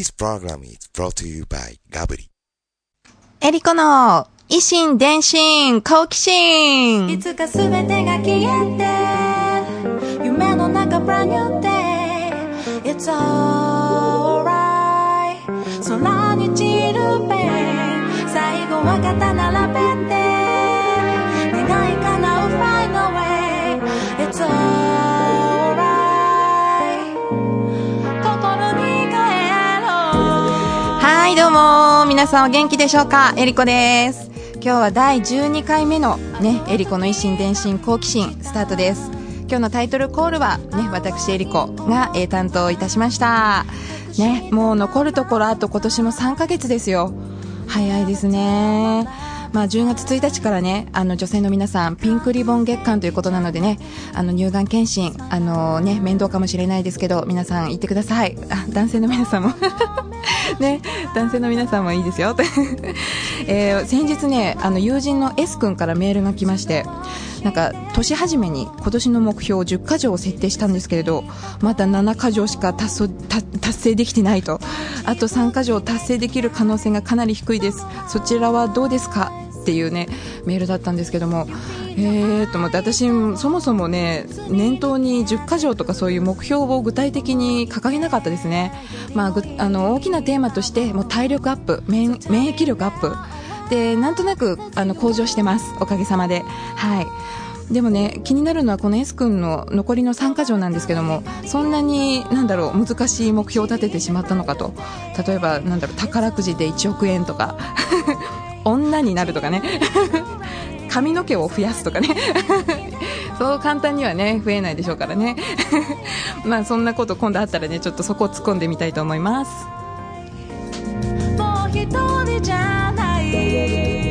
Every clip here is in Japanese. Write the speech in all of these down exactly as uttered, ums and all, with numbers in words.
This program is brought to you by ガブリ。 エリコの以心伝心好奇心。 いつかすべてが消えて夢の中 brand new day It's alright 空に散るペン最後は肩並べて願い叶う find a way It's alright 心に帰ろう。 はいどうも皆さんお元気でしょうか。エリコです。今日はだいじゅうにかいめのねエリコの以心伝心好奇心スタートです。今日のタイトルコールはね私エリコが、えー、担当いたしましたね。もう残るところあと今年もさんかげつですよ。早いですね。まあ、じゅうがつついたちからねあの女性の皆さんピンクリボン月間ということなのでねあの乳がん検診あの、ね、面倒かもしれないですけど皆さん行ってください。あ男性の皆さんもね、男性の皆さんもいいですよ、えー、先日ねあの友人の S 君からメールが来まして、なんか年始めに今年の目標じゅっかじょうを設定したんですけれどまだななかじょうしか 達, 達成できてないと。あとさんかじょう達成できる可能性がかなり低いです。そちらはどうですかっていうねメールだったんですけども、えーと思って私そもそもね念頭にじゅっかじょうとかそういう目標を具体的に掲げなかったですね。まあ、ぐあの大きなテーマとしてもう体力アップ 免, 免疫力アップでなんとなくあの向上してますおかげさまで。はいでもね気になるのはこの S 君の残りのさんかじょうなんですけども、そんなになんだろう難しい目標を立ててしまったのかと。例えばなんだろう宝くじでいちおくえんとか女になるとかね髪の毛を増やすとかねそう簡単にはね増えないでしょうからねまあそんなこと今度あったらねちょっとそこを突っ込んでみたいと思います。 もう一人じゃない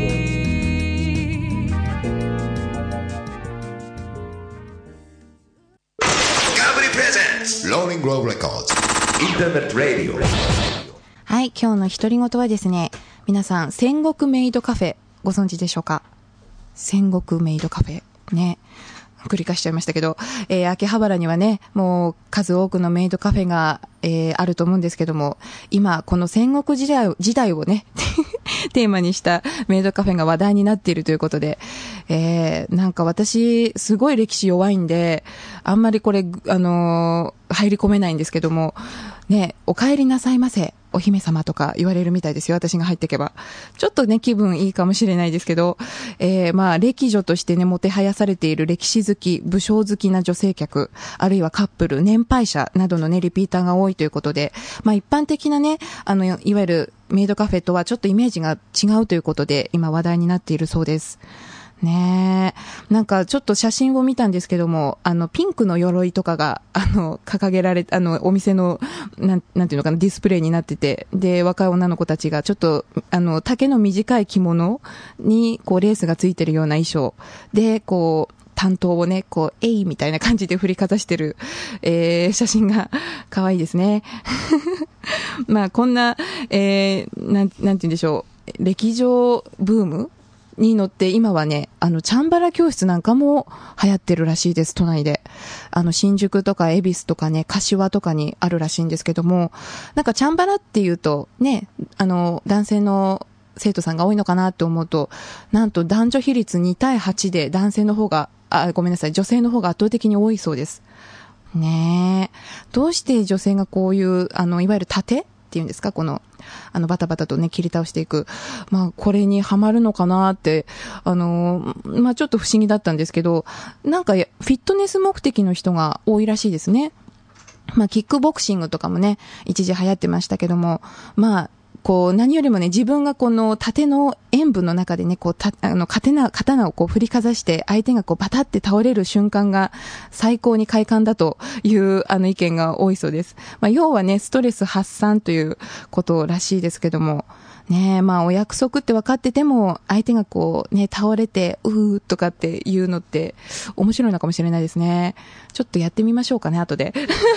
ローリングローレコードインターネットラディオ。 はい今日の独り言はですね、皆さん戦国メイドカフェご存知でしょうか。戦国メイドカフェね繰り返しちゃいましたけど、えー、秋葉原にはねもう数多くのメイドカフェが、えー、あると思うんですけども、今この戦国時代時代をねテーマにしたメイドカフェが話題になっているということで、えー、なんか私すごい歴史弱いんであんまりこれあのー、入り込めないんですけどもね、お帰りなさいませお姫様とか言われるみたいですよ。私が入っていけばちょっとね気分いいかもしれないですけど、えー、まあ歴女としてねもてはやされている歴史好き武将好きな女性客あるいはカップル年配者などのねリピーターが多いということで、まあ一般的なねあのいわゆるメイドカフェとはちょっとイメージが違うということで今話題になっているそうですね。えなんかちょっと写真を見たんですけどもあのピンクの鎧とかがあの掲げられあのお店のなん、なんていうのかなディスプレイになってて、で若い女の子たちがちょっとあの丈の短い着物にこうレースがついてるような衣装でこう担当をねこうえいみたいな感じで振りかざしてる、えー、写真が可愛いですねまあこんな、えー、なん、なんていうんでしょう歴女ブームに乗って今はねあのチャンバラ教室なんかも流行ってるらしいです。都内であの新宿とか恵比寿とかね柏とかにあるらしいんですけども、なんかチャンバラっていうとねあの男性の生徒さんが多いのかなと思うと、なんと男女比率にたいはちで男性の方があごめんなさい女性の方が圧倒的に多いそうですね。えどうして女性がこういうあのいわゆる盾っていうんですかこのあのバタバタとね切り倒していく、まあこれにハマるのかなってあのまあちょっと不思議だったんですけど、なんかフィットネス目的の人が多いらしいですね。まあキックボクシングとかもね一時流行ってましたけども、まあこう何よりもね自分がこの盾の円分の中でねこうたあの刀刀をこう振りかざして相手がこうバタって倒れる瞬間が最高に快感だというあの意見が多いそうです。まあ要はねストレス発散ということらしいですけどもね、まあお約束って分かってても相手がこうね倒れてうーとかっていうのって面白いのかもしれないですね。ちょっとやってみましょうかね後で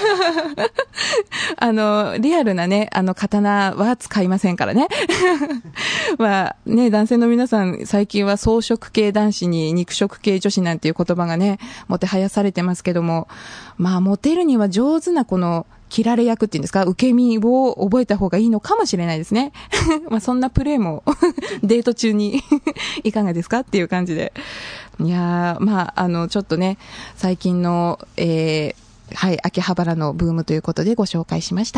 あのリアルなねあの刀は使いませんからねまあね男性の皆さん最近は草食系男子に肉食系女子なんていう言葉がねもてはやされてますけども、まあモテるには上手なこの切られ役っていうんですか、受け身を覚えた方がいいのかもしれないですね。まあそんなプレイもデート中にいかがですかっていう感じで。いやー、まああの、ちょっとね、最近の、えー、はい、秋葉原のブームということでご紹介しました。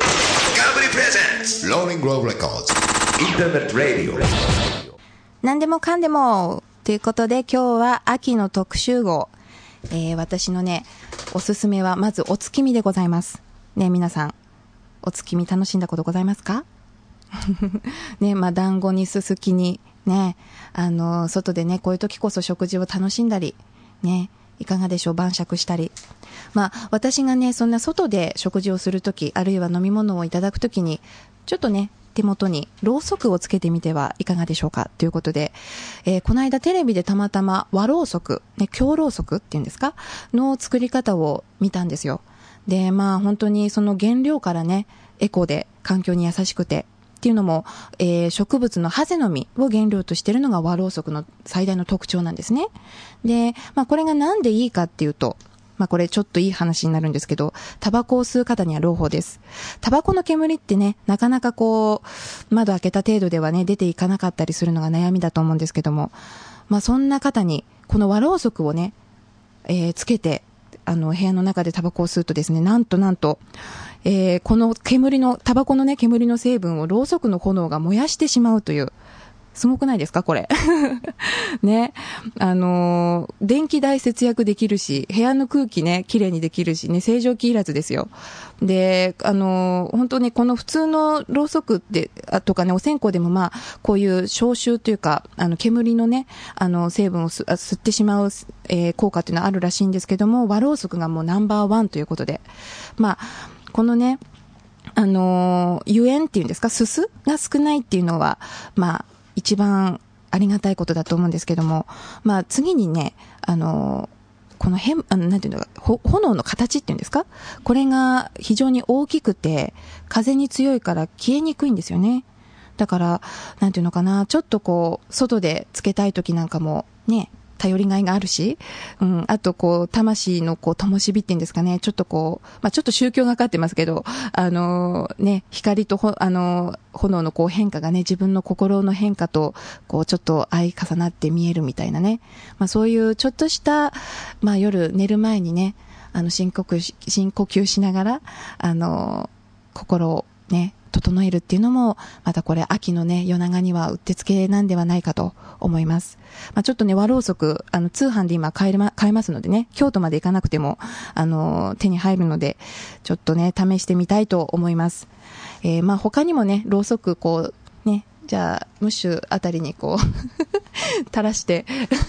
Company presents Rolling Grove Records Internet Radio。 何でもかんでもということで、今日は秋の特集号。えー、私のね、おすすめはまずお月見でございます。ね、皆さん、お月見楽しんだことございますか？ね、まあ、団子にすすきに、ね、あの、外でね、こういう時こそ食事を楽しんだり、ね、いかがでしょう、晩酌したり。まあ、私がね、そんな外で食事をするとき、あるいは飲み物をいただくときに、ちょっとね、手元にろうそくをつけてみてはいかがでしょうかということで、えー、この間テレビでたまたま和ろうそく、ね、京ろうそくっていうんですかの作り方を見たんですよ。で、まあ本当にその原料からね、エコで環境に優しくてっていうのも、えー、植物のハゼの実を原料としているのが和ろうそくの最大の特徴なんですね。で、まあこれがなんでいいかっていうと、まあこれちょっといい話になるんですけど、タバコを吸う方には朗報です。タバコの煙ってね、なかなかこう、窓開けた程度ではね、出ていかなかったりするのが悩みだと思うんですけども、まあそんな方に、この和ろうそくをね、えー、つけて、あの、部屋の中でタバコを吸うとですね、なんとなんと、えー、この煙の、タバコのね、煙の成分をろうそくの炎が燃やしてしまうという、すごくないですかこれ。ね。あのー、電気代節約できるし、部屋の空気ね、綺麗にできるしね、清浄機いらずですよ。で、あのー、本当にこの普通のろうそくって、あとかね、お線香でもまあ、こういう消臭というか、あの、煙のね、あの、成分を吸吸ってしまう、えー、効果っていうのはあるらしいんですけども、和ろうそくがもうナンバーワンということで。まあ、このね、あのー、油煙っていうんですか、すすが少ないっていうのは、まあ、一番ありがたいことだと思うんですけども、まあ次にね、あの、この変、あの、なんていうのか、炎の形っていうんですか？これが非常に大きくて、風に強いから消えにくいんですよね。だから、なんていうのかな、ちょっとこう、外でつけたい時なんかも、ね、頼りがいがあるし、うん、あとこう、魂のこう、灯火っていうんですかね、ちょっとこう、まあちょっと宗教がかってますけど、あのー、ね、光とほ、あのー、炎のこう変化がね、自分の心の変化と、こう、ちょっと相重なって見えるみたいなね、まあそういうちょっとした、まあ夜寝る前にね、あの、深呼吸、深呼吸しながら、あのー、心をね、整えるっていうのも、またこれ秋のね、夜長にはうってつけなんではないかと思います。まあ、ちょっとね、和ろうそく、あの、通販で今買えま、買えますのでね、京都まで行かなくても、あの、手に入るので、ちょっとね、試してみたいと思います。えー、まあ、他にもね、ろうそく、こう、ね、じゃあ、ムッシュあたりにこう、垂らして、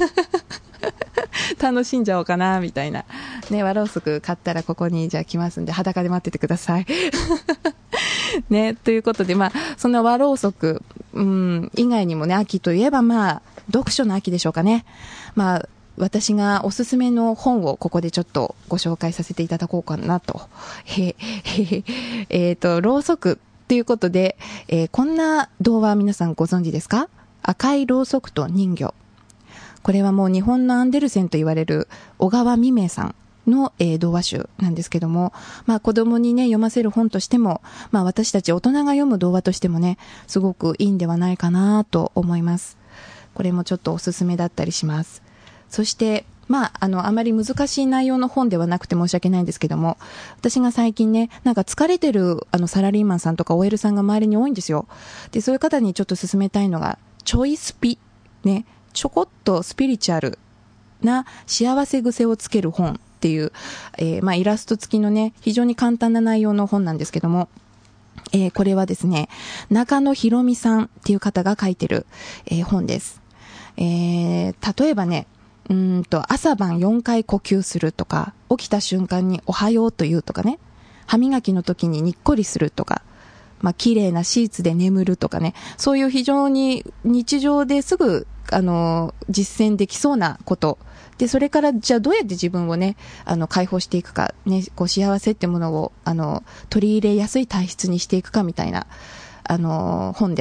楽しんじゃおうかな、みたいな。ね、和ろうそく買ったらここにじゃあ来ますんで、裸で待っててください。ね、ということで、まあ、そんな和ろうそく、うん、以外にもね、秋といえば、まあ、読書の秋でしょうかね。まあ、私がおすすめの本をここでちょっとご紹介させていただこうかなと。へ、へ、へ、えっと、ろうそくっていうことで、えー、こんな童話皆さんご存知ですか？赤いろうそくと人魚。これはもう日本のアンデルセンと言われる小川未明さんの、えー、童話集なんですけども、まあ子供にね、読ませる本としても、まあ私たち大人が読む童話としてもね、すごくいいんではないかなと思います。これもちょっとおすすめだったりします。そして、まあ、あの、あまり難しい内容の本ではなくて申し訳ないんですけども、私が最近ね、なんか疲れてるあのサラリーマンさんとか オーエル さんが周りに多いんですよ。で、そういう方にちょっと勧めたいのが、ちょいスピ、ね、ちょこっとスピリチュアルな幸せ癖をつける本っていう、えー、まあイラスト付きのね、非常に簡単な内容の本なんですけども、えー、これはですね、中野ひろみさんっていう方が書いてる、えー、本です。えー、例えばね、うーんと朝晩よんかい呼吸するとか、起きた瞬間におはようと言うとかね、歯磨きの時ににっこりするとか、まあ綺麗なシーツで眠るとかね、そういう非常に日常ですぐあの実践できそうなことで、それからじゃあどうやって自分をね、あの解放していくかね、こう幸せってものをあの取り入れやすい体質にしていくかみたいなあの本です。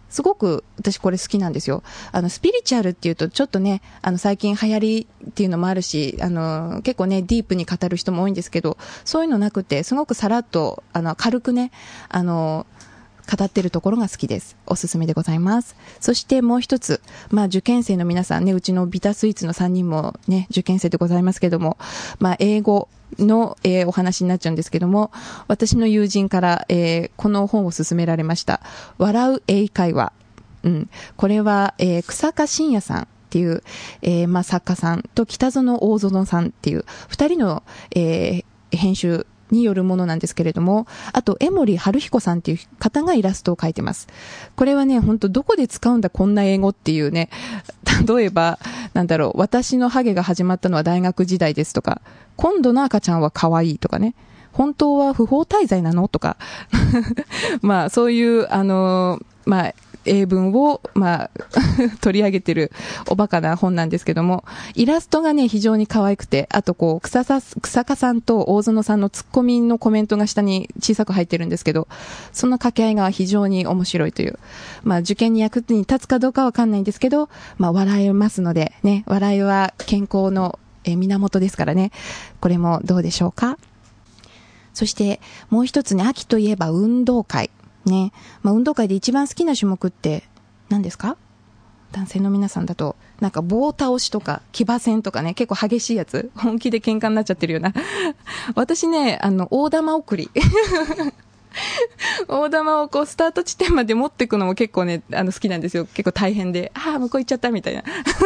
すごく私これ好きなんですよ。あのスピリチュアルっていうとちょっとね、あの最近流行りっていうのもあるし、あの結構ねディープに語る人も多いんですけど、そういうのなくてすごくさらっとあの軽くね、あの語ってるところが好きです。おすすめでございます。そしてもう一つ、まあ受験生の皆さんね、うちのビタスイーツのさんにんもね受験生でございますけども、まあ英語の、えー、お話になっちゃうんですけども、私の友人から、えー、この本を勧められました。笑う英会話。うん。これは、えー、草加信也さんっていう、えー、まあ作家さんと北園大園さんっていう二人の、えー、編集によるものなんですけれども、あと江森春彦さんっていう方がイラストを描いてます。これはね、本当どこで使うんだこんな英語っていうね、例えばなんだろう、私のハゲが始まったのは大学時代ですとか、今度の赤ちゃんは可愛いとかね、本当は不法滞在なのとかまあそういうあのまあ英文を、まあ、取り上げてるおバカな本なんですけども、イラストがね非常に可愛くて、あとこう草さ草加さんと大園さんのツッコミのコメントが下に小さく入ってるんですけど、その掛け合いが非常に面白いという、まあ受験に役に立つかどうかはわかんないんですけど、まあ笑えますのでね、笑いは健康のえ源ですからね、これもどうでしょうか。そしてもう一つね、秋といえば運動会ね、まあ、運動会で一番好きな種目って何ですか？男性の皆さんだとなんか棒倒しとか騎馬戦とかね、結構激しいやつ、本気で喧嘩になっちゃってるような私ね、あの大玉送り大玉をこうスタート地点まで持っていくのも結構ね、あの好きなんですよ。結構大変で、ああ向こう行っちゃったみたいな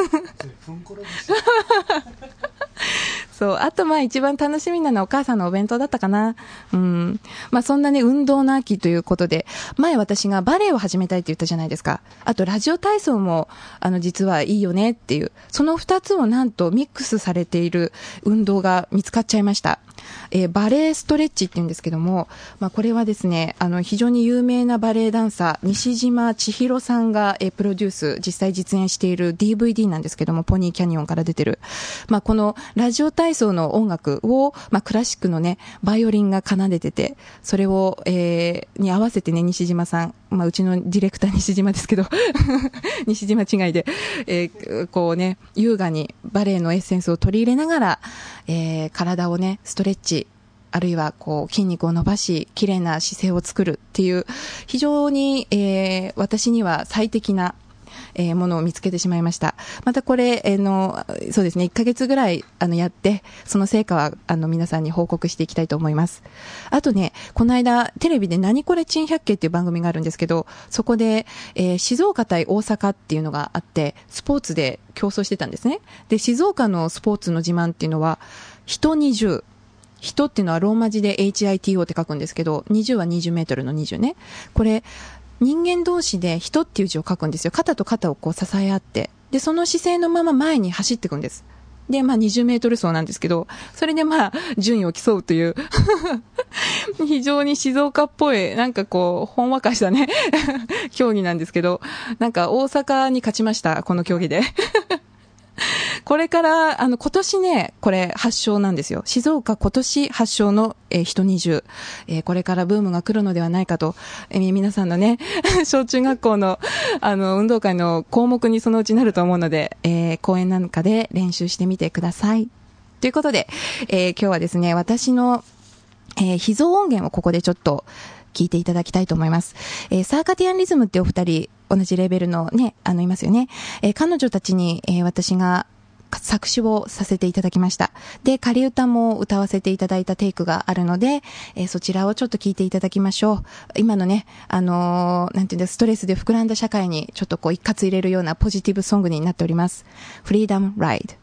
そう、あとまあ一番楽しみなのはお母さんのお弁当だったかな。うん。まあそんなね、運動の秋ということで、前私がバレエを始めたいって言ったじゃないですか。あとラジオ体操も、あの実はいいよねっていう、その二つをなんとミックスされている運動が見つかっちゃいました。えー、バレエストレッチって言うんですけども、まあこれはですね、あの非常に有名なバレエダンサー、西島千尋さんが、えー、プロデュース、実際実演している ディーブイディー なんですけども、ポニーキャニオンから出てる。まあこのラジオ体操の音楽を、まあクラシックのね、バイオリンが奏でてて、それを、えー、に合わせてね、西島さん、まあうちのディレクター西島ですけど、西島違いで、えー、こうね、優雅にバレエのエッセンスを取り入れながら、えー、体をね、ストレッチ、あるいはこう筋肉を伸ばし、綺麗な姿勢を作るっていう、非常に、えー、私には最適な、えー、ものを見つけてしまいました。またこれ、えー、のそうですね、いっかげつぐらいあのやって、その成果はあの皆さんに報告していきたいと思います。あとね、この間テレビで何これ珍百景っていう番組があるんですけど、そこで、えー、静岡対大阪っていうのがあって、スポーツで競争してたんですね。で、静岡のスポーツの自慢っていうのは、人にじゅう。人っていうのはローマ字で エイチアイティーオー って書くんですけど、にじゅうはにじゅうメートルのにじゅうね。これ、人間同士で人っていう字を書くんですよ。肩と肩をこう支え合って。で、その姿勢のまま前に走っていくんです。で、まあにじゅうメートル走なんですけど、それでまあ順位を競うという、非常に静岡っぽい、なんかこう、ほんわかしたね、競技なんですけど、なんか大阪に勝ちました、この競技で。これから、あの、今年ね、これ発祥なんですよ。静岡今年発祥の、えー、人にじゅう、えー。これからブームが来るのではないかと、えー、皆さんのね、小中学校の、あの、運動会の項目にそのうちなると思うので、えー、公園なんかで練習してみてください。ということで、えー、今日はですね、私の、えー、秘蔵音源をここでちょっと聞いていただきたいと思います。えー、サーカディアンリズムってお二人、同じレベルのね、あの、いますよね。えー、彼女たちに、えー、私が作詞をさせていただきました。で、仮歌も歌わせていただいたテイクがあるので、えー、そちらをちょっと聞いていただきましょう。今のね、あのー、なんていうんだ、ストレスで膨らんだ社会にちょっとこう一括入れるようなポジティブソングになっております。Freedom Ride。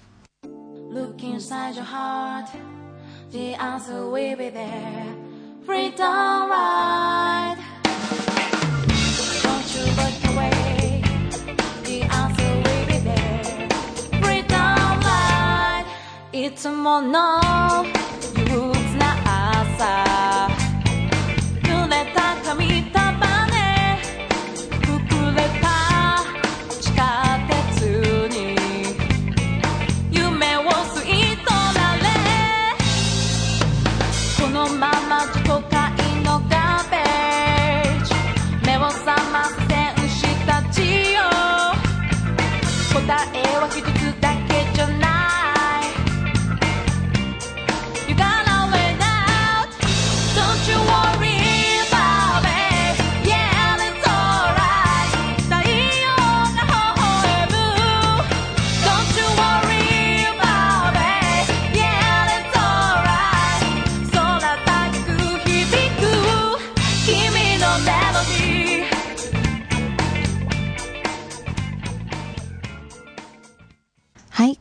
Look inside your heart, the answer will be there. Freedom Ride. Don't you look away, the answer will be there. Freedom Ride. いつもの憂鬱な朝、濡れた髪束ね、膨れた地下鉄に夢を吸い取られ、このまま都会のガーベージ、目を覚ませ電車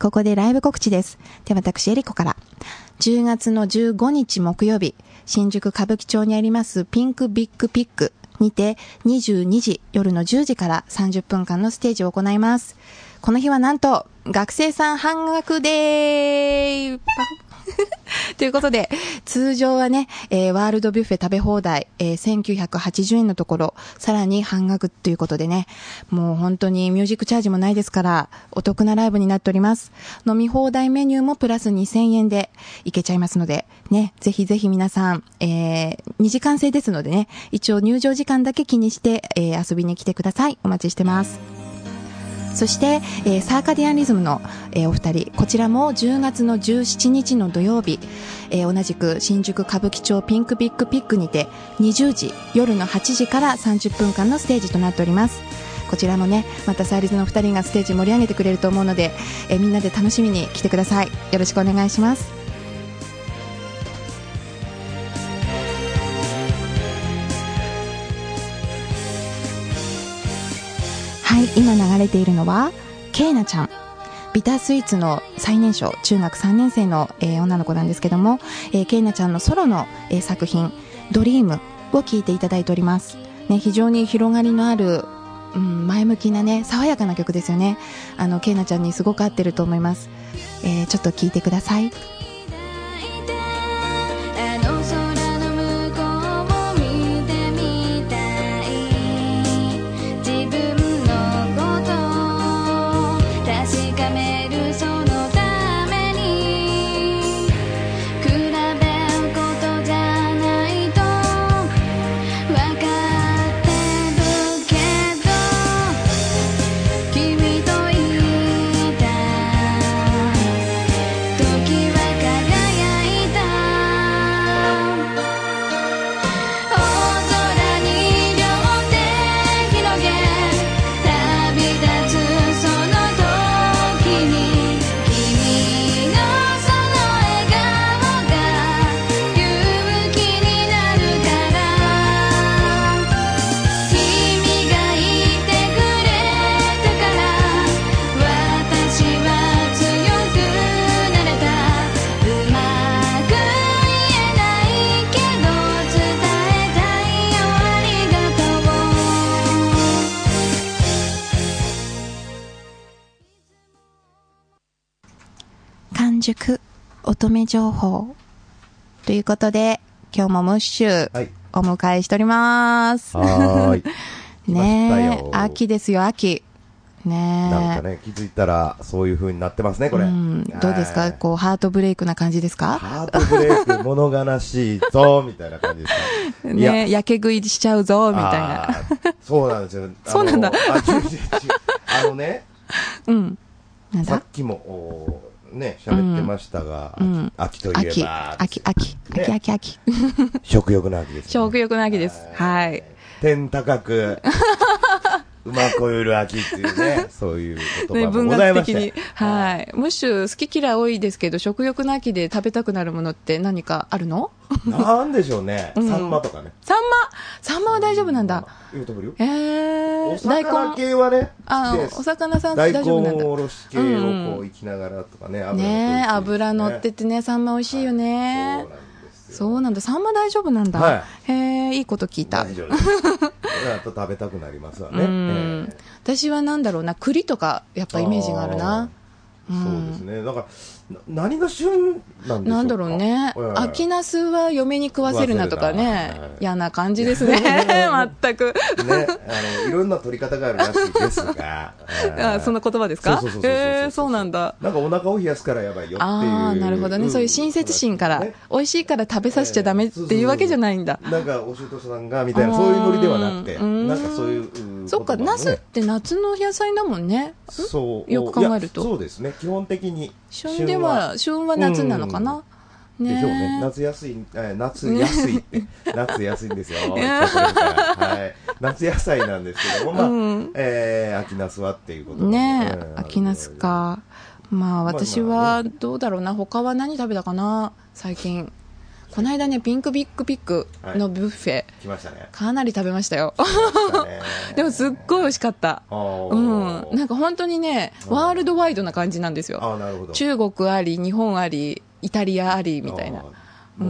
ここでライブ告知です。で、私、エリコから。じゅうがつのじゅうごにち木曜日、新宿歌舞伎町にありますピンクビッグピックにてにじゅうにじ、夜のじゅうじからさんじゅっぷんかんのステージを行います。この日はなんと、学生さん半額でーということで、通常はね、えー、ワールドビュッフェ食べ放題、えー、せんきゅうひゃくはちじゅうえんのところ、さらに半額ということでね、もう本当にミュージックチャージもないですから、お得なライブになっております。飲み放題メニューもプラスにせんえんでいけちゃいますので、ね、ぜひぜひ皆さん、えー、にじかん制ですのでね、一応入場時間だけ気にして、えー、遊びに来てください。お待ちしてます。そして、えー、サーカディアンリズムの、えー、お二人、こちらもじゅうがつのじゅうしちにちの土曜日、えー、同じく新宿歌舞伎町ピンクビッグピックにてにじゅうじ、夜のはちじからさんじゅっぷんかんのステージとなっております。こちらもね、またサーリズの二人がステージ盛り上げてくれると思うので、えー、みんなで楽しみに来てください。よろしくお願いします。はい、今流れているのはケイナちゃん、ビタースイーツの最年少、中学さんねんせいの、えー、女の子なんですけども、えー、ケイナちゃんのソロの、えー、作品ドリームを聴いていただいております、ね、非常に広がりのある、うん、前向きなね、爽やかな曲ですよね。あのケイナちゃんにすごく合ってると思います、えー、ちょっと聴いてください。塾乙女情報ということで、今日もムッシュ、はい、お迎えしております。 はーい。 ねえ、秋ですよ、秋。ねえ。 なんかね、気づいたらそういう風になってますね、これ。うん、 どうですか、こうハートブレイクな感じですか？ ハートブレイク、物悲しいぞみたいな感じですか？ ねえ、やけ食いしちゃうぞみたいな。 そうなんですよ。 そうなんだ。 あ、違う違う違う。あのね、 うん。なんだ？ さっきもね、喋ってましたが、うん、秋, 秋といえば、 秋、秋、秋、ね、秋、秋、秋。 食欲の秋です、ね。 食欲の秋です。はい。 天高く、馬こゆる秋っていうね、そういう言葉もございまして。 ね、文学的に。はい。ムッシュ好き嫌い多いですけど、食欲の秋で食べたくなるものって何かあるの？ なんでしょうね。サンマとかね。 サンマサンマは大丈夫なんだ。 言うとくるよ。 えー。 お魚系はね、 あ、お魚さん大丈夫なんだ。 大根おろし系をこう、いきながらとかね、油ね油乗っててね、サンマ美味しいよね。そうなんだ。サンマ大丈夫なんだ。 はい、 へえ、いいこと聞いた。 大丈夫です。あと食べたくなりますわね。うん、 えー、私はなんだろうな、栗とかやっぱイメージがあるな。 うん、そうですね。だから何が旬なんでしょうか。 なんだろうね。秋ナスは嫁に食わせるなとかね、嫌な感じですね。全く。 ね、あのいろんな取り方があるらしいですが。 あ、その言葉ですか？ そうそうそうそう。 えー、そうなんだ。 なんかお腹を冷やすからやばいよっていう。 ああ、なるほどね。そういう親切心から、ね、美味しいから食べさせちゃダメっていうわけじゃないんだ。 なんかおしゅうとさんがみたいなそういうノリではなくて、なんかそういう。 そっか、ナスって夏の野菜だもんね。 そう。 よく考えると。 そうですね。基本的に。 旬では、旬は夏なのかな、 うん、ねでしょうね。夏安い、えー、夏安いって、夏安いんですよ。はい。夏野菜なんですけども、まあ、うん、えー、秋ナスはっていうことで。 ねえ、秋ナスか。まあ私はどうだろうな、他は何食べたかな、最近。 この間ね、ピンクビッグピックのビュッフェ、 来ましたね。 かなり食べましたよ。 来ましたねでもすっごい美味しかった。 あうーん。なんか本当にね、ワールドワイドな感じなんですよ。 あー、なるほど。 中国あり、日本あり、イタリアあり、みたいな。 あーうん。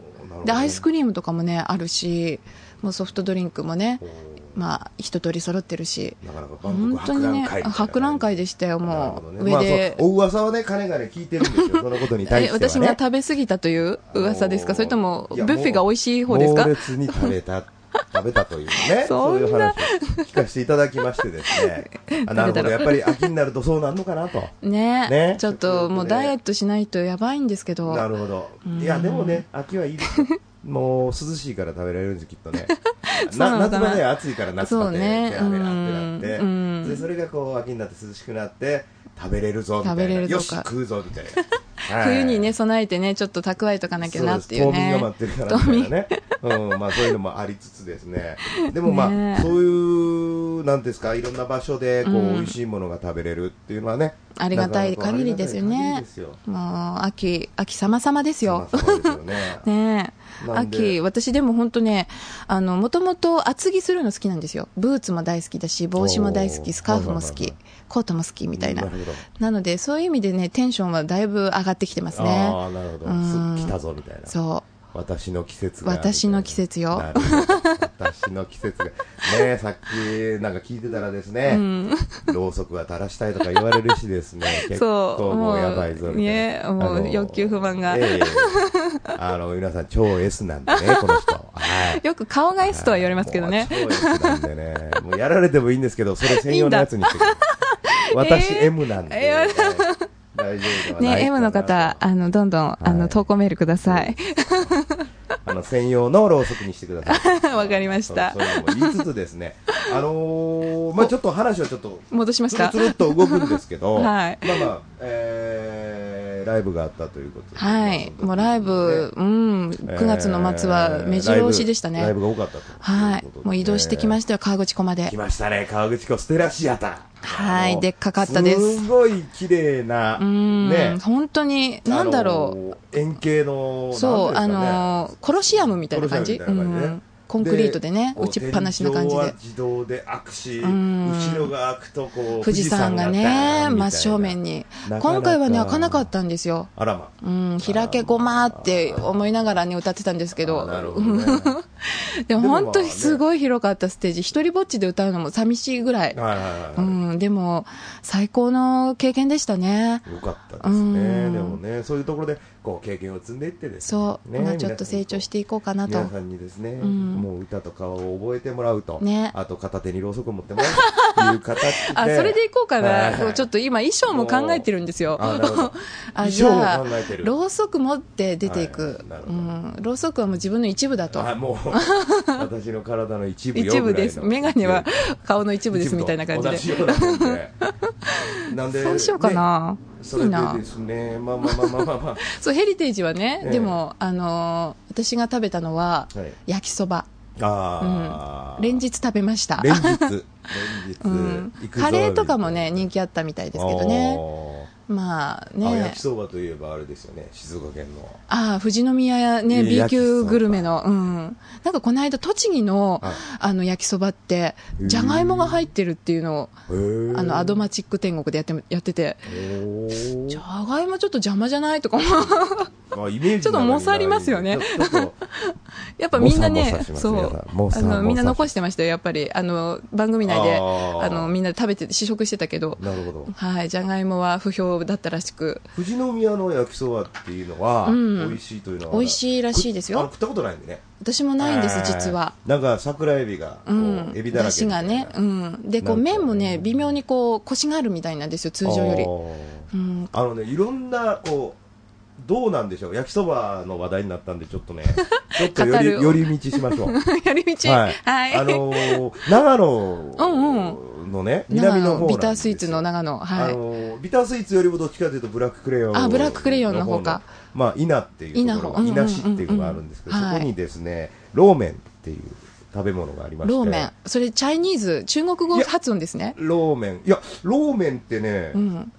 で、アイスクリームとかもね、あるし、もうソフトドリンクもね、まあ、一通り揃ってるし、 なかなか万国本当にね、 博覧会みたいな博覧会でしたよ、もう、 なるほどね。 上で。 まあそうお噂はね、かねがね聞いてるんですよ、そのことに対しては、ね。 え私が食べ過ぎたという噂ですか、それとも、 いやブッフェが美味しい方ですか？ 猛烈に食べた、食べたというね、 そんなそういう話を聞かせていただきましてですね。あなるほど、やっぱり秋になるとそうなるのかなと。 ねねちょっともうダイエットしないとやばいんですけど。 なるほど。いや、でもね、秋はいいですよ。もう涼しいから食べられるんです、きっとね。 そうなのかな夏場で暑いから夏場でそうねやべなってなって、 うんでそれがこう秋になって涼しくなって食べれるぞみたいな、 食べれるぞかよし食うぞみたいな。 冬にね、備えてね、ちょっと蓄えとかなきゃなっていうそうです、 ね。 冬眠が待ってるからみたいなね。うん、まあそういうのもありつつですね。でもまあ、 ねそういう、なんですか、いろんな場所でこう、 うん美味しいものが食べれるっていうのはね。 ありがたい限りですよありがたい限りねですよ。 もう、秋、秋様々ですよ。 まあそうですよね。 ねえ。 なんで秋、私でも本当ね、あの、もともと厚着するの好きなんですよ。ブーツも大好きだし、帽子も大好おーき、スカーフも好きはいはいはい、 コートも好きみたいななるほど。 なので、そういう意味でね、テンションはだいぶ上がってきてますね。 ああ、なるほど。 うんす来たぞみたいな。 そう。 私の季節が。 私の季節よなるほど私の季節が。ねえ、さっきなんか聞いてたらですね、ろうそくは垂らしたいとか言われるしですね、結そう、 構もうやばいぞみたいな。 ね、もあのう欲求不満が。 ええあの、皆さん超 S なんでね、この人。はい。 よく顔が S とは言われますけどね。 もう超 S なんでね、もうやられてもいいんですけど、それ専用のやつにしてください。私 M なんで、ね。 えー大丈夫ではないかなね、M の方、あの、どんどん、あの、 はい投稿メールください。 あの専用のろうそくにしてください。 わかりましたそうそういうのも言いつつですね、あのー、まあちょっと話はちょっと戻しますか？ つるつるっと動くんですけど、 はいまあまあ、えー、ライブがあったということで、 はい。もうライブ、うん、くがつの末は目白押しでしたね。 ライブライブが多かったということで、 はい。もう移動してきましたよ、川口湖まで来。ましたね、川口湖ステラシアター。 はいあのでっかかったですすごい綺麗な、 うん、 ね、 本当に、なんだろう。 う。円形の、 そう、あなんですかねのー、コロシアムみたいな感じ。 コロシアムみたいな感じねうんコンクリートでね、 こう打ちっぱなしな感じで天井は。自動で開くし、 ん後ろが開くとこう富士山がね、 ダーンみたいな真正面になかなか。 今回はね、開かなかったんですよ。 あらま。 うん、開けごまって思いながらね、歌ってたんですけど。 あなるほどねでもでもまあね本当にすごい広かったステージ。一人ぼっちで歌うのも寂しいぐらい。 はいはいはい、 うん、でも、最高の経験でしたね。 よかったですね、 うんでもね、そういうところでこう経験を積んでいってですね、 そう、 ねまあちょっと成長していこうかなと皆。さんにですね、 んもう歌とかを覚えてもらうと、 ねあと片手にろうそくを持ってもらうという形で、 あ、それでいこうかはいな。ちょっと今衣装も考えてるんですよ。 あなるほどあ、 衣装もじゃあ考えてる、 ろうそく持って出ていくはいなる。ほうどん、ろうそくはもう自分の一部だと。 あもう私の体の一部よ一部です。 ぐらいのメガネは顔の一部ですみたいな感じで。 同じようなもんでなんでそうしようかな。 ねそれでいいなで。すね、まあまあまあまあまあまあそう、ヘリテージはね、 ええでも、あのー、私が食べたのははい、 焼きそば。 あー連日食べました。 連日連日、 うん行くぞカレーとかもね、人気あったみたいですけどね。 あまあーあね焼き。そばといえばあれですよね、静岡県のああ、富士宮やね、 いや B 焼きそ級ばグルメの、うん。なんかこの間、栃木のはい、 あの、焼きそばって、じゃがいもが入ってるっていうのを、 へーあの、アドマチック天国でやって、やってて、 おーじゃがいもちょっと邪魔じゃないとか思う。 まあイメージちょっともさりますよねちょっとちょっとやっぱみんなねもさもさし、ますそう皆さんも、さあの、みんなもさ残してましたよ、やっぱり。あの、番組内で、 あーあの、みんなで食べて、試食してたけど、 なるほど。 はい、じゃがいもは不評だったらしく、 富士宮の焼きそばっていうのは、 うん美味しいというのは美味しいらしいですよくあの食ったことないんでね。 私もないんです、実は。 なんか桜エビがこう、 うん、 エビだらだけみたいなしがね、うん、でこうなんか麺もね微妙にこうコシがあるみたいなんですよ、通常より。 あーうん、 あのね、いろんなこうどうなんでしょう、焼きそばの話題になったんでちょっとねちょっとより語る寄り道しましょう。 やり道、 はい、 はい、 あのー長野のね、南の方なんですよビタースイーツの長野、はい、 あのービタースイーツよりもどっちかというとブラッククレヨンあブラッククレヨンの方か、 まあ稲っていうところが稲稲市っていうのがあるんですけど、 うんうんうんうんそこにですねローメンっていう食べ物がありまして、 ローメン、それチャイニーズ中国語発音ですね。 ローメン、いやローメンってね、 うん、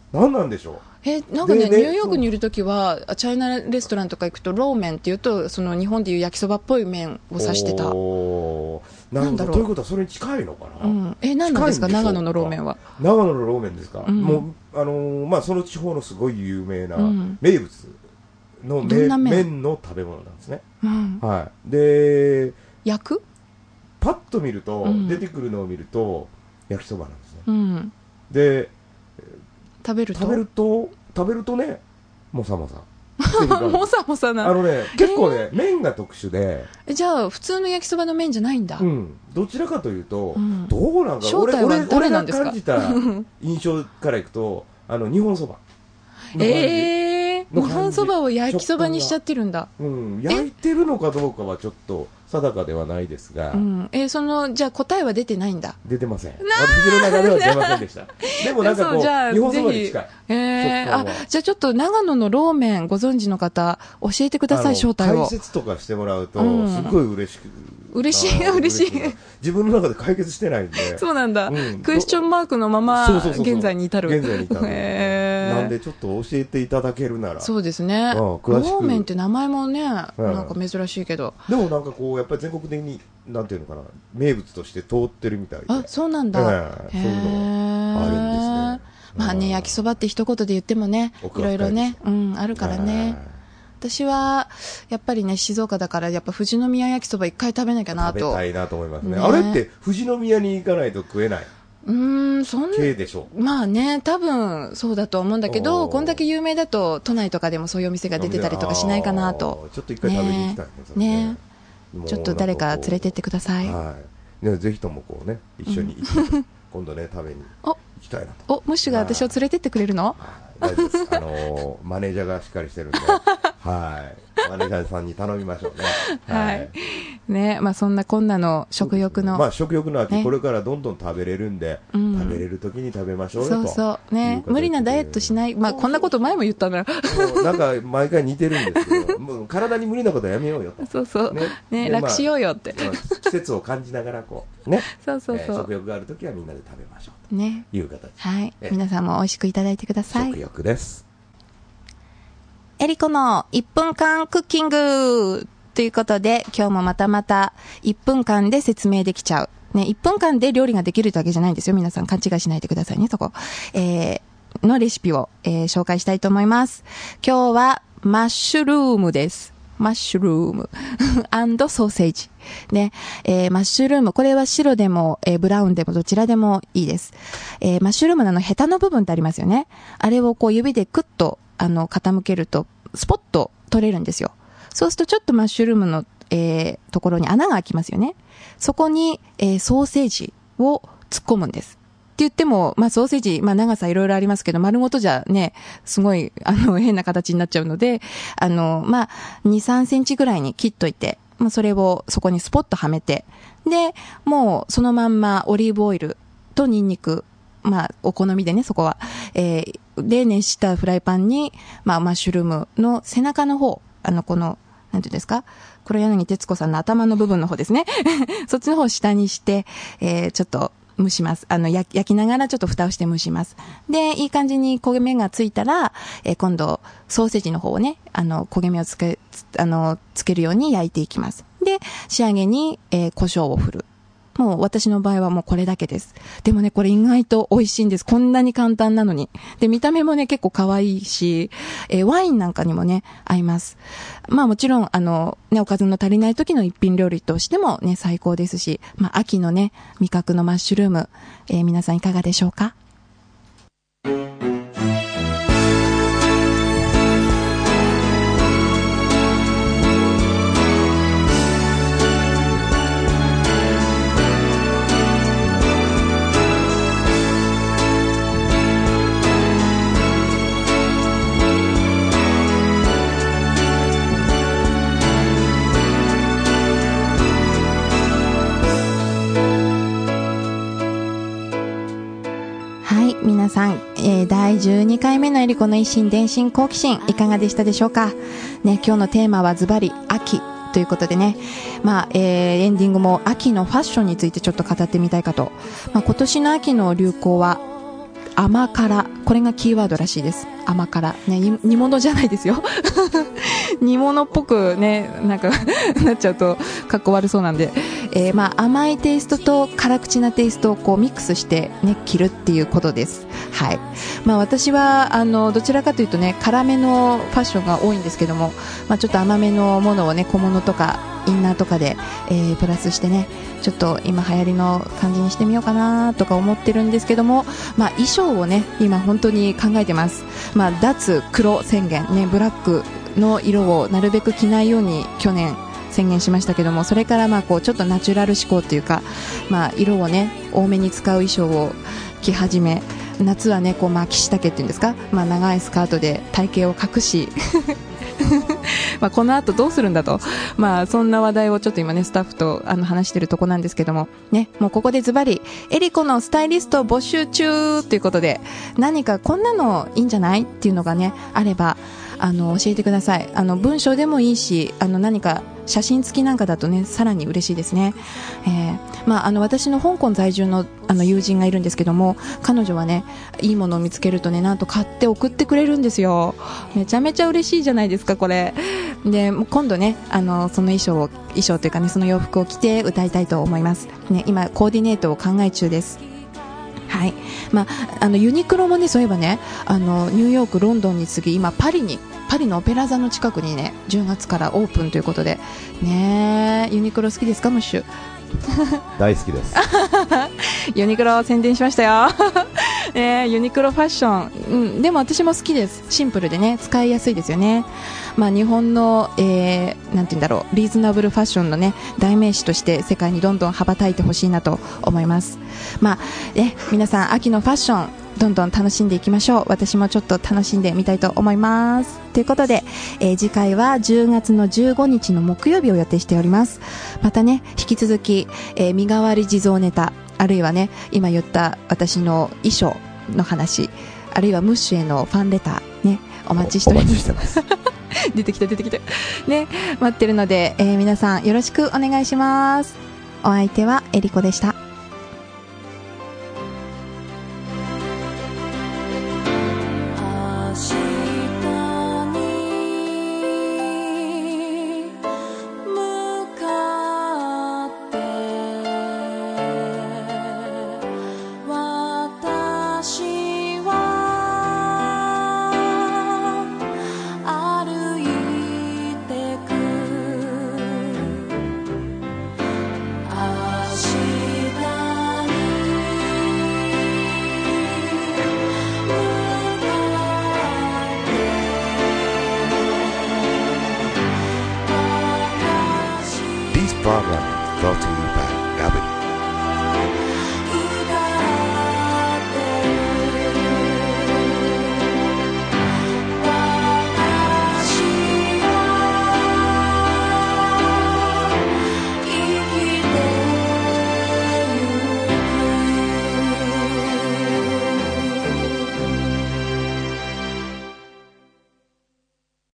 何なんでしょう。 えなんかねでねニューヨークにいるときはチャイナレストランとか行くとローメンっていうとその日本でいう焼きそばっぽい麺を指してた。 おーなるほど。ということはそれに近いのかな、 うん、え何なんですか長野のローメンは。 長野のローメンですか、 うん、 もうあのーまあ、その地方のすごい有名なうん名物のどんな麺麺の食べ物なんですね、 うんはい、で焼くパッと見ると、 うん出てくるのを見ると焼きそばなんですね、 うん、 で食べると食べると食べるとねもさもさもさもさなあのね結構ね、麺が特殊でえじゃあ普通の焼きそばの麺じゃないんだ、 うん、どちらかというと、 うん、 どうなんか正体は誰なんですか。 俺が感じた印象からいくとあの日本そばの感じえー、 の感じ日本そばを焼きそばにしちゃってるんだ。 うん、焼いてるのかどうかはちょっと定かではないですが、 うん、えー、そのじゃあ答えは出てないんだ。 出てません。私の中では出ませんでしたでもなんかこうじゃあ日本そばに近い、 えー、 食感はあじゃあちょっと長野のローメンご存知の方教えてください。正体を解説とかしてもらうと、 うんすごい嬉しく嬉しいあー嬉しい自分の中で解決してないんでそうなんだ、 うん、 クエスチョンマークのままそうそうそうそう現在に至る。 現在に至る、 えー、 なんでちょっと教えていただけるなら。 そうですね、 うんロ詳しくーメンって名前もね、 うんなんか珍しいけどでもなんかこうやっぱり全国的になんていうのかな名物として通ってるみたいで。 あそうなんだ、 ええそういうのがあるんですね。 まあね、 うん焼きそばって一言で言ってもねい奥が深いろいろね、うん、あるからね、私はやっぱりね静岡だからやっぱ富士宮焼きそば一回食べなきゃな食べと。 たいなと思いますね。 ねあれって富士宮に行かないと食えないうーんそん系でしょう。 まあね多分そうだと思うんだけおーどこんだけ有名だと都内とかでもそういうお店が出てたりとかしないかなと。 あーちょっと一回食べに行きたいねそれねねもうちょっと誰か連れてってください。 はいね、ぜひともこうね一緒に行って、今度ね食べに行おきたいなと。 おムッシュが私を連れてってくれるの。 大丈夫です。あのーマネージャーがしっかりしてるんで、はいマネージャーさんに頼みましょうね。 はいねまあそんなこんなの食欲の、 まあ食欲の秋、 ねこれからどんどん食べれるんで、 うん食べれる時に食べましょうよと。 そうそうねいう形で無理なダイエットしない。まあこんなこと前も言ったなもうなんか毎回似てるんですけど、もう体に無理なことはやめようよと。 そうそうねで楽しようよって、 まあ季節を感じながらこうね、 そうそうそう、 えー食欲がある時はみんなで食べましょうねという形。 はいえ皆さんも美味しくいただいてください。 食欲です。 エリコのいっぷんかんクッキングということで、今日もまたまたいっぷんかんで説明できちゃう。ね、いっぷんかんで料理ができるだけじゃないんですよ。皆さん勘違いしないでくださいね、そこ。えー、のレシピを、えー、紹介したいと思います。今日はマッシュルームです。マッシュルームソーセージ。ね、えー、マッシュルーム。これは白でも、えー、ブラウンでもどちらでもいいです。えー、マッシュルームのあのヘタの部分ってありますよね。あれをこう指でクッとあの傾けるとスポッと取れるんですよ。そうするとちょっとマッシュルームの、えー、ところに穴が開きますよね。そこに、えー、ソーセージを突っ込むんです。って言っても、まあソーセージ、まあ長さいろいろありますけど、丸ごとじゃね、すごい、あの、変な形になっちゃうので、あの、まあ、に、さんセンチぐらいに切っといて、まあそれをそこにスポッとはめて、で、もうそのまんまオリーブオイルとニンニク、まあ、お好みでね、そこは。えー、で、熱したフライパンに、まあ、マッシュルームの背中の方、あの、この、なんていうんですか、黒柳徹子さんの頭の部分の方ですね。そっちの方を下にして、えー、ちょっと蒸します。あの、焼き、焼きながらちょっと蓋をして蒸します。で、いい感じに焦げ目がついたら、えー、今度、ソーセージの方をね、あの、焦げ目をつけ、あの、つけるように焼いていきます。で、仕上げに、えー、胡椒を振る。もう私の場合はもうこれだけです。でもね、これ意外と美味しいんです。こんなに簡単なのに。で、見た目もね、結構可愛いし、えー、ワインなんかにもね、合います。まあもちろん、あの、ね、おかずの足りない時の一品料理としてもね、最高ですし、まあ秋のね、味覚のマッシュルーム、えー、皆さんいかがでしょうか？皆さん、えー、だいじゅうにかいめのエリコの一心伝心好奇心いかがでしたでしょうかね。今日のテーマはズバリ秋ということでね、まあえー、エンディングも秋のファッションについてちょっと語ってみたいかと、まあ、今年の秋の流行は甘辛。これがキーワードらしいです。甘辛。ね、に煮物じゃないですよ。煮物っぽくね、なんか、なっちゃうと、かっこ悪そうなんで。えー、まあ、甘いテイストと辛口なテイストをこうミックスしてね、着るっていうことです。はい。まあ、私は、あの、どちらかというとね、辛めのファッションが多いんですけども、まあ、ちょっと甘めのものをね、小物とか、インナーとかで、えー、プラスしてね、ちょっと今流行りの感じにしてみようかなとか思ってるんですけども、まあ、衣装をね、今本当に考えてます。まあ、脱黒宣言、ね、ブラックの色をなるべく着ないように去年宣言しましたけども、それからまあこうちょっとナチュラル思考というか、まあ、色をね、多めに使う衣装を着始め、夏はね、こうまあ岸丈っていうんですか、まあ、長いスカートで体型を隠しまあこの後どうするんだと、まあそんな話題をちょっと今ねスタッフとあの話してるとこなんですけどもね、もうここでズバリエリコのスタイリスト募集中ということで、何かこんなのいいんじゃないっていうのがねあれば、あの教えてください。あの文章でもいいし、あの何か写真付きなんかだとねさらに嬉しいですね。えー、まああの私の香港在住のあの友人がいるんですけども、彼女はねいいものを見つけるとねなんと買って送ってくれるんですよ。めちゃめちゃ嬉しいじゃないですかこれ。で今度ねあのその衣装を衣装というかねその洋服を着て歌いたいと思いますね。今コーディネートを考え中です。はい。まあ、あのユニクロもねそういえばねあのニューヨークロンドンに次今パリにパリのオペラ座の近くにねじゅうがつからオープンということでね。ユニクロ好きですかムッシュ？ 大好きです。 ユニクロ宣伝しましたよ。えー、ユニクロファッション、うん、でも私も好きです。シンプルでね使いやすいですよね。まあ、日本の、えー、なんて言うんだろうリーズナブルファッションのね代名詞として世界にどんどん羽ばたいてほしいなと思います。まあね、皆さん秋のファッションどんどん楽しんでいきましょう。私もちょっと楽しんでみたいと思います。ということで、えー、次回はじゅうがつのじゅうごにちの木曜日を予定しております。またね引き続き、えー、身代わり地蔵ネタ、あるいはね今言った私の衣装の話、あるいはムッシュへのファンレターねお待ちしております。お待ちしてます。出てきた出てきたね、待ってるので、えー、皆さんよろしくお願いします。お相手はエリコでした。 Program brought to you